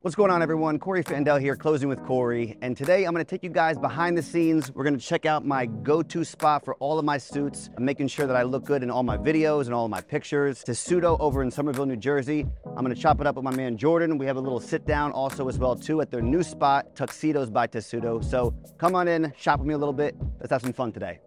What's going on, everyone? Corey Fandel here, Closing with Corey. And today I'm gonna take you guys behind the scenes. We're gonna check out my go-to spot for all of my suits. I'm making sure that I look good in all my videos and all of my pictures. Tessuto over in Somerville, New Jersey. I'm gonna chop it up with my man Jordan. We have a little sit down also as well too at their new spot, Tuxedos by Tessuto. So come on in, shop with me a little bit. Let's have some fun today.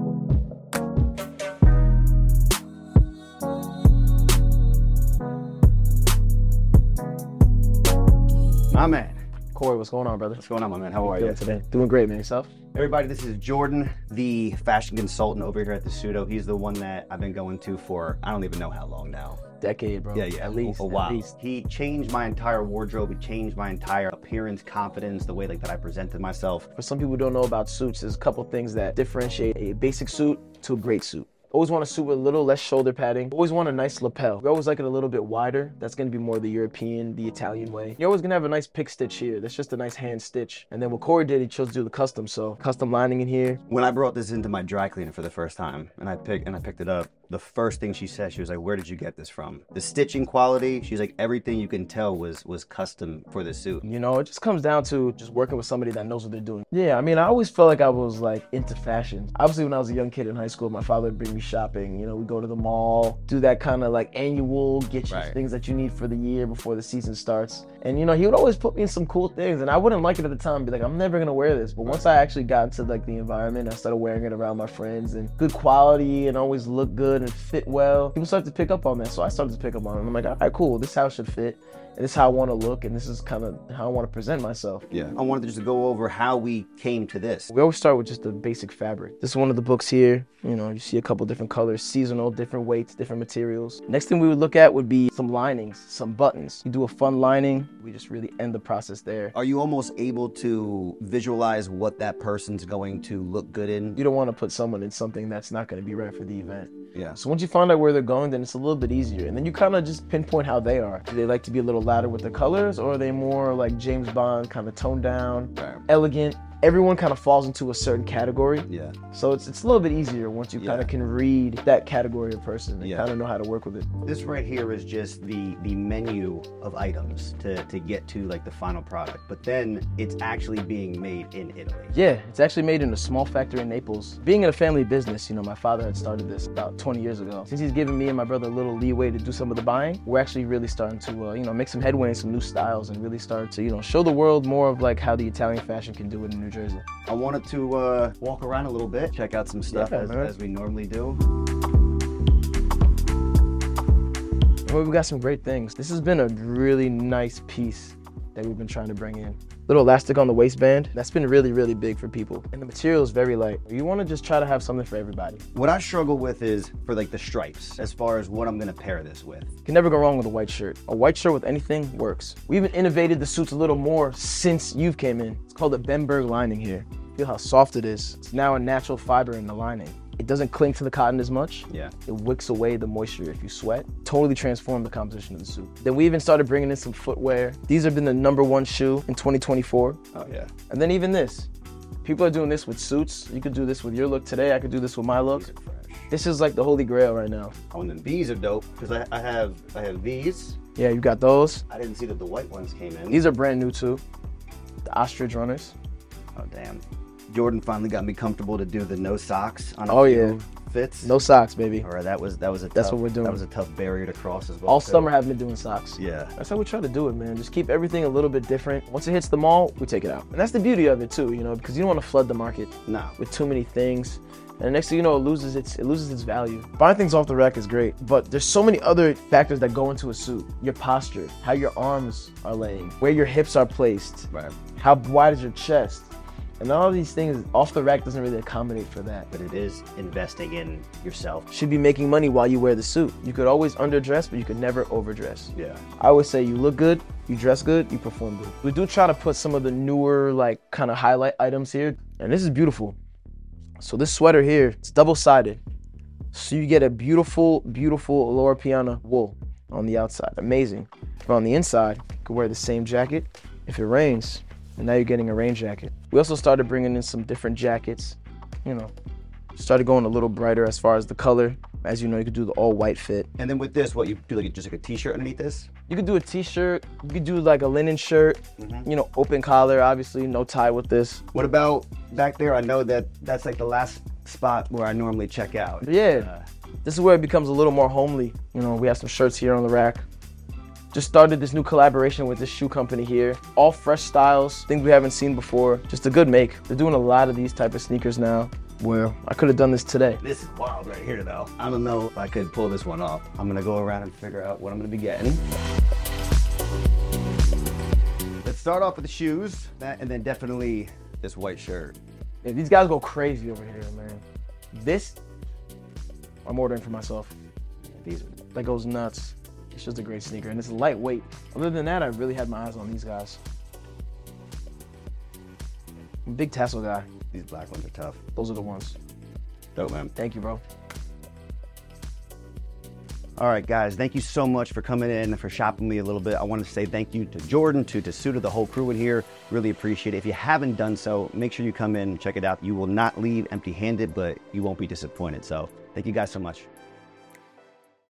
My man. Corey, what's going on, brother? What's going on, my man? How are you today? Doing great, man. Yourself? Everybody, this is Jordan, the fashion consultant over here at Tessuto. He's the one that I've been going to for, I don't even know how long now. Decade, bro. Yeah, At least. A while. At least. He changed my entire wardrobe. He changed my entire appearance, confidence, the way that I presented myself. For some people who don't know about suits, there's a couple things that differentiate a basic suit to a great suit. Always want a suit with a little less shoulder padding. Always want a nice lapel. We always like it a little bit wider. That's gonna be more the European, the Italian way. You're always gonna have a nice pick stitch here. That's just a nice hand stitch. And then what Corey did, he chose to do the custom. So custom lining in here. When I brought this into my dry cleaner for the first time and I picked it up, the first thing she said, she was like, where did you get this from? The stitching quality, she's like, everything you can tell was custom for the suit. You know, it just comes down to just working with somebody that knows what they're doing. Yeah, I mean, I always felt like I was like into fashion. Obviously, when I was a young kid in high school, my father would bring me shopping. You know, we go to the mall, do that kind of like annual, get you things that you need for the year before the season starts. And you know, he would always put me in some cool things and I wouldn't like it at the time, be like, I'm never gonna wear this. But once I actually got into like the environment, I started wearing it around my friends and good quality and always look good and fit well. People started to pick up on that. So I started to pick up on it. I'm like, all right, cool. This is how it should fit. And this is how I want to look. And this is kind of how I want to present myself. Yeah. I wanted to just go over how we came to this. We always start with just the basic fabric. This is one of the books here. You know, you see a couple different colors, seasonal, different weights, different materials. Next thing we would look at would be some linings, some buttons. You do a fun lining. We just really end the process there. Are you almost able to visualize what that person's going to look good in? You don't want to put someone in something that's not going to be right for the event. Yeah. So once you find out where they're going, then it's a little bit easier. And then you kind of just pinpoint how they are. Do they like to be a little louder with the colors, or are they more like James Bond, kind of toned down, elegant? Everyone kind of falls into a certain category. Yeah. So it's a little bit easier once you kind of can read that category of person and kind of know how to work with it. This right here is just the menu of items to get to like the final product. But then it's actually being made in Italy. Yeah, it's actually made in a small factory in Naples. Being in a family business, you know, my father had started this about 20 years ago. Since he's given me and my brother a little leeway to do some of the buying, we're actually really starting to, you know, make some headway in some new styles and really start to, you know, show the world more of like how the Italian fashion can do it in New Jersey. I wanted to walk around a little bit, check out some stuff as we normally do. Well, we got some great things. This has been a really nice piece that we've been trying to bring in. Little elastic on the waistband. That's been really, really big for people. And the material is very light. You want to just try to have something for everybody. What I struggle with is for like the stripes, as far as what I'm gonna pair this with. You can never go wrong with a white shirt. A white shirt with anything works. We even innovated the suits a little more since you've came in. It's called a Bemberg lining here. Feel how soft it is. It's now a natural fiber in the lining. It doesn't cling to the cotton as much. Yeah. It wicks away the moisture if you sweat. Totally transformed the composition of the suit. Then we even started bringing in some footwear. These have been the #1 shoe in 2024. Oh yeah. And then even this. People are doing this with suits. You could do this with your look today. I could do this with my look. These are fresh. This is like the holy grail right now. Oh, and then these are dope because I have these. Yeah, you got those. I didn't see that the white ones came in. These are brand new too. The ostrich runners. Oh damn. Jordan finally got me comfortable to do the no socks on Oh, few fits. No socks, baby. All right, that was a That's tough, what we're doing. That was a tough barrier to cross as well. All too. summer haven't been doing socks. Yeah. That's how we try to do it, man. Just keep everything a little bit different. Once it hits the mall, we take it out. And that's the beauty of it too, you know, because you don't want to flood the market No. with too many things. And the next thing you know, it loses its value. Buying things off the rack is great, but there's so many other factors that go into a suit. Your posture, how your arms are laying, where your hips are placed, Right. how wide is your chest. And all of these things, off the rack doesn't really accommodate for that. But it is investing in yourself. You should be making money while you wear the suit. You could always underdress, but you could never overdress. Yeah. I always say you look good, you dress good, you perform good. We do try to put some of the newer, like kind of highlight items here. And this is beautiful. So this sweater here, it's double-sided. So you get a beautiful, beautiful Loro Piana wool on the outside. Amazing. But on the inside, you can wear the same jacket. If it rains, and now you're getting a rain jacket. We also started bringing in some different jackets, you know, started going a little brighter as far as the color. As you know, you could do the all white fit. And then with this, what you do, like just like a t-shirt underneath this? You could do a t-shirt, you could do like a linen shirt, you know, open collar, obviously, no tie with this. What about back there? I know that that's like the last spot where I normally check out. Yeah, this is where it becomes a little more homely. You know, we have some shirts here on the rack. Just started this new collaboration with this shoe company here. All fresh styles, things we haven't seen before. Just a good make. They're doing a lot of these type of sneakers now. Well, I could have done this today. This is wild right here though. I don't know if I could pull this one off. I'm gonna go around and figure out what I'm gonna be getting. Let's start off with the shoes, and then definitely this white shirt. Yeah, these guys go crazy over here, man. This, I'm ordering for myself. That goes nuts. It's just a great sneaker, and it's lightweight. Other than that, I really had my eyes on these guys. I'm a big tassel guy. These black ones are tough. Those are the ones. Dope, man. Thank you, bro. All right, guys, thank you so much for coming in and for shopping me a little bit. I want to say thank you to Jordan, to Tessuta, the whole crew in here. Really appreciate it. If you haven't done so, make sure you come in and check it out. You will not leave empty-handed, but you won't be disappointed. So thank you guys so much.